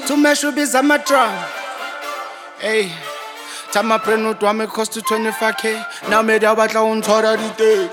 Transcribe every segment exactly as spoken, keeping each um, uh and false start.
To mesh with his amatron. Hey, Tama Prenu to me cost to twenty-five K. Now made a battle on Tora the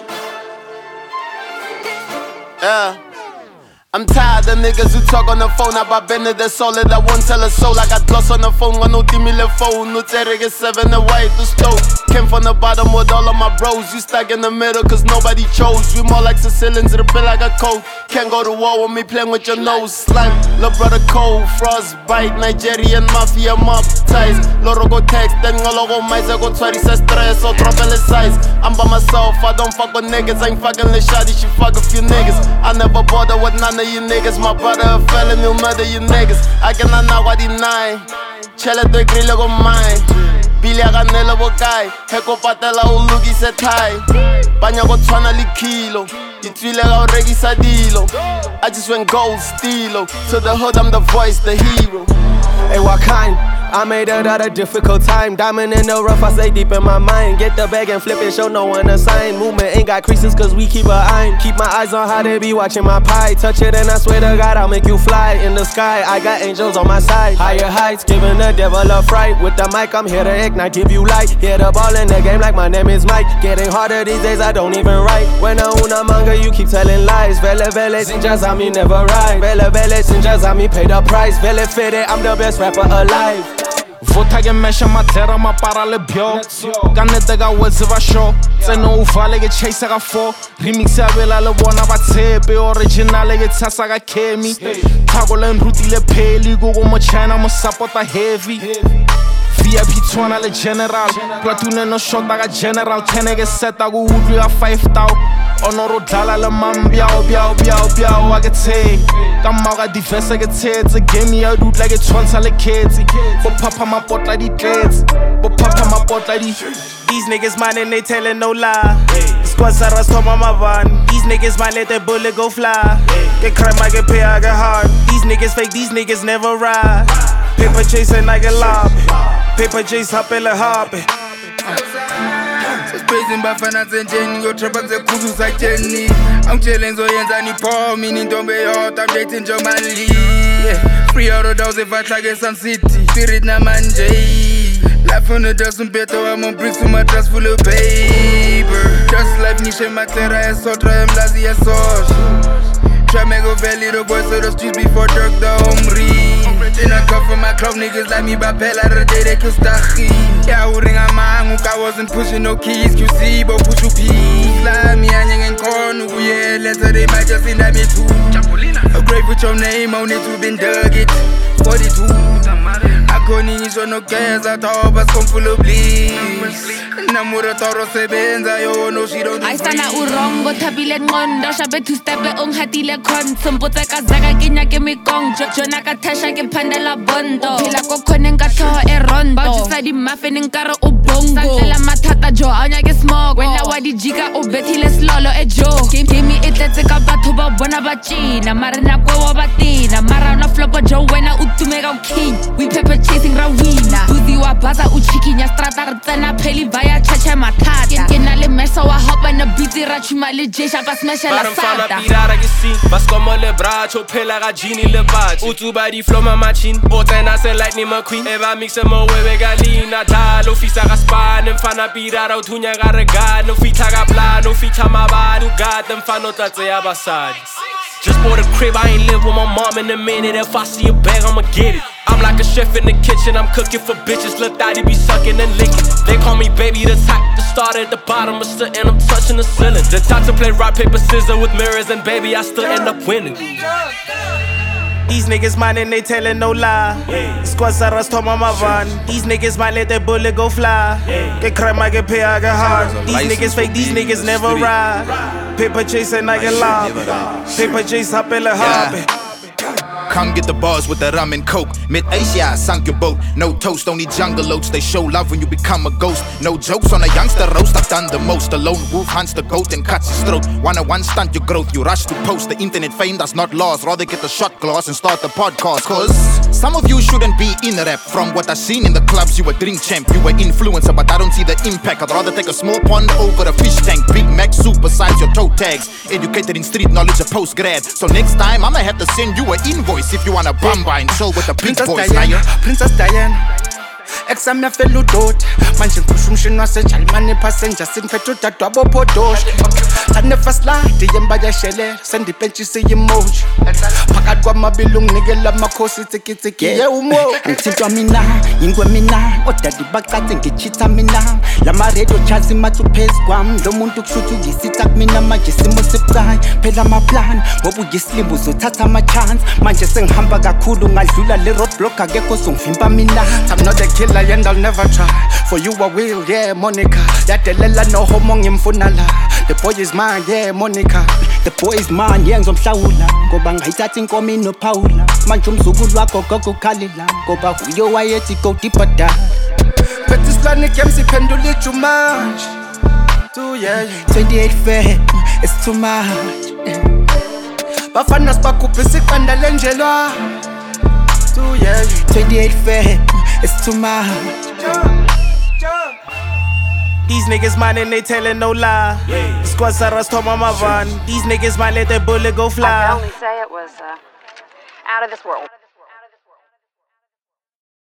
Yeah. I'm tired of niggas who talk on the phone about Bennett, they're solid. I won't tell a soul. I got gloss on the phone, one no timile phone. No terror seven, the white to stove. Came from the bottom with all of my bros. You stuck in the middle, cause nobody chose. We more like Sicilians, the pill like a cold. Can't go to war with me playing with your nose. Slime, lil' brother cold, frostbite, Nigerian mafia mob ties. Loro go text, then ngolo go mais, I go twenty says stress, so drop L size. I'm by myself, I don't fuck with niggas. I ain't fucking the shawty, she fuck a few niggas. I never bother with none of you niggas. My brother a felon, he'll murder you niggas. I cannot now what deny. Chele to grillo go mine. Billy aganela bo guy. Heko patela ulugi se thai. Banya go twana likilo. Itwile ga regi sadilo. I just went gold stilo. To the hood I'm the voice, the hero. Hey, what kind? I made it at a difficult time. Diamond in the rough, I stay deep in my mind. Get the bag and flip it, show no one a sign. Movement ain't got creases cause we keep an eye. Keep my eyes on how they be watching my pie. Touch it and I swear to God I'll make you fly. In the sky, I got angels on my side. Higher heights, giving the devil a fright. With the mic, I'm here to ignite, give you light. Hit the ball in the game like my name is Mike. Getting harder these days, I don't even write. When I own a manga, you keep telling lies. Vele vele, sinjas on me never ride. Vele vele, sinjas on me pay the price. Vele fede, I'm the best rapper alive. Vota ke mesha matera ma para le byo Ka nete ka wetse ba show Tseno u vale ke chase ka four Remix ya bela le bona ba tshepe Original ke tsasa ka Kemi Thako le nrutile pheli Go go mo China mo supporta heavy V I P tshwana le general Platoon no shota ka general ten ke seta go utlwe ka five thousand Ono ro dlala le mambiao biao biao biao a ke tse Ka mao ka diverse ke tshetse Game ya dutla ke tshwantsha le kitsi Bo papa mapotla di tletse Bo papa mapotla di These niggas mine and they tellin' no lie. Squad Sarah's told my van. These niggas might let that bullet go fly. Get crime, I get pay, I get hard. These niggas fake, these niggas never ride. Paper chasing, I get lobby. Paper chase, hop in the hobby. Praising bafana zenjeni Go trapa ze kuzu sa cheni I'm chillin' so yenza ni po Meaning don't be hot I'm dating Joe Manley yeah. Free out of those if I try get some city Spirit na manje Life on the dust and better I'm on bricks with my dress full of paper Just life nishe matera ya sotra I'm lazy ya sosh Try me go valley the boys to the streets before Dirk the Omri Then I come for my club niggas like me Bapela the day they kill Stachi Yeah, who ring a man I wasn't pushing no keys Q C but push you peace Like me and yang and corn Who yeah, later they might just end up me too A grave with your name on it, you been dug it forty-two I couldn't use no gas I thought I was full of bliss Namura toro sebenza yo no she don't do I stand out wrong go tabile nqondo shabe two step onghatile khonto mbotsa ka zaka ke nya ke mikong jona ka thasha ke phandela bondo phela go khone nka tlho e rondo ba tsa di muffin nkare o bongo santela mathata jo a nya ke smoke wena wa di jika o bethile slolo e jo give me it letse ka batho ba bona ba china mara na kwa wa batina mara na flopo jo wena o tumeka o king we pepper chasing rawina buzi wa baza u chikinya strata re tsena pheli vaya chacha mathata ke na le mesa wa hop and a beat ra chuma le jesha ba smash la sata Barafana pirara ke si bas como le bracho phela ga Gini le batch utsuba di flow ma machine o tsena se lightning McQueen eba mixe mo webe galina dalo fisa ga span mfana pirara o thunya ga regano fitha ka plano fitha mabanu got them fano tlatse ya basadi Just bought a crib, I ain't live with my mom in a minute. If I see a bag, I'ma get it. I'm like a chef in the kitchen, I'm cooking for bitches. Lil' thotty be sucking and licking. They call me baby, the top, the start at the bottom, I'm still and I'm touching the ceiling. The top to play rock, paper, scissors with mirrors, and baby, I still end up winning. These niggas mine and they tellin' no lie. Squad Sarah's told my van. These niggas might let that bullet go fly. Get crime, I get pay, I get hard. These niggas fake, these niggas never ride. Paper chasing, I get lob. Paper chase, hop in the hobby. Come get the bars with the rum and coke. Mid-Asia, I sunk your boat. No toast, only jungle oats. They show love when you become a ghost. No jokes on a youngster roast, I've done the most. A lone wolf hunts the goat and cuts his throat. Wanna one stunt your growth, you rush to post. The internet fame does not last. Rather get the shot glass and start the podcast. Cause some of you shouldn't be in rap. From what I've seen in the clubs, you were drink champ. You were influencer, but I don't see the impact. I'd rather take a small pond over a fish tank. Big Mac soup besides your toe tags. Educated in street knowledge, a post grad. So next time, I'ma have to send you an invoice. voice if you wanna bamba and chill with the big Princess boys. Diana, Now Princess Diana. Exam yafela udoti manje ngiphusha umshini wasejalimane passenger siniphethe udadwabo phodoshi sanefastladi yemba yashelela sendipentshise emoji phakathi kwamabili unginikela amakhosi itsikitsiki ye umo ngithintwa mina yingwe mina odadi baqathe ngichitha mina lama radio charts imathu phezu kwami lo muntu kushuthi ngisitha kumina manje simo sibucayi phela ama plan ngoba uyislimbu uzothatha ama chance manje sengihamba kakhulu ngadlula le roadblock akekho songivimba mina I'm not a killer and I'll never try for you I will yeah Monica yadelela no homo ngimfuna la the boy is mine yeah Monica the boy is mine yeah ngizomhlawula ngoba ngayithatha inkomo inophawula manje umzukulu wakho gogo ukhalila ngoba uyo wayethi go deeper down phethe isilwane game siphendula ijumanje do yeah twenty-eight fair it's too much bafana sibakhuphe siqanda lenjelwa do yeah twenty-eight fair it's too much. These niggas mine and they tellin' no lie. Yeah. Squad Sarah's told my van. These niggas might let that bullet go fly. I can only say it was uh, out of this world.